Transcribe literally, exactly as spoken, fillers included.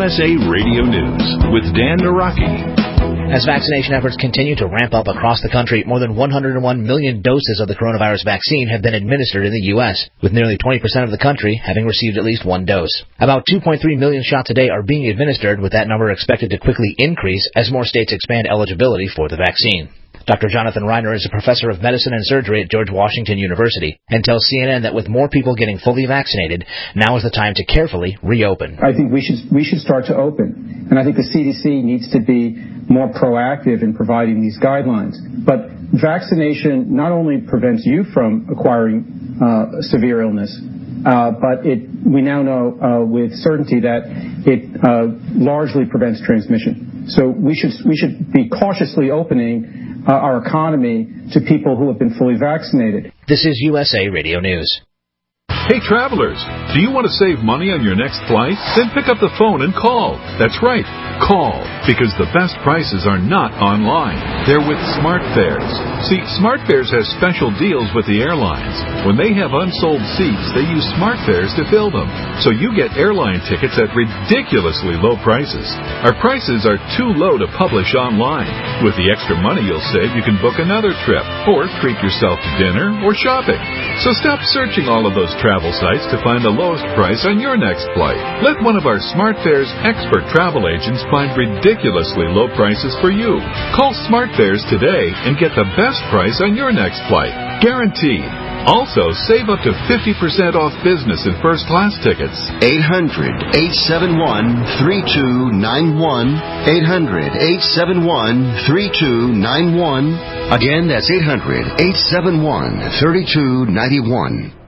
S A Radio News with Dan Naraki. As vaccination efforts continue to ramp up across the country, more than one hundred one million doses of the coronavirus vaccine have been administered in the U S, with nearly twenty percent of the country having received at least one dose. About two point three million shots a day are being administered, with that number expected to quickly increase as more states expand eligibility for the vaccine. Doctor Jonathan Reiner is a professor of medicine and surgery at George Washington University and tells C N N that with more people getting fully vaccinated, now is the time to carefully reopen. I think we should we should start to open, and I think the C D C needs to be more proactive in providing these guidelines. But vaccination not only prevents you from acquiring uh, severe illness, uh, but it we now know uh, with certainty that it uh, largely prevents transmission. So we should we should be cautiously opening Uh, our economy to people who have been fully vaccinated. This is U S A Radio News. Hey travelers, do you want to save money on your next flight? Then pick up the phone and call. That's right, call, because the best prices are not online. They're with SmartFares. See, SmartFares has special deals with the airlines. When they have unsold seats, they use SmartFares to fill them. So you get airline tickets at ridiculously low prices. Our prices are too low to publish online. With the extra money you'll save, you can book another trip, or treat yourself to dinner or shopping. So stop searching all of those travel sites to find the lowest price on your next flight. Let one of our SmartFares expert travel agents find ridiculously low prices for you. Call SmartFares today and get the best price on your next flight. Guaranteed. Also, save up to fifty percent off business and first class tickets. eight hundred, eight seven one, three two nine one. eight hundred, eight seven one, three two nine one. Again, that's eight hundred, eight seven one, three two nine one.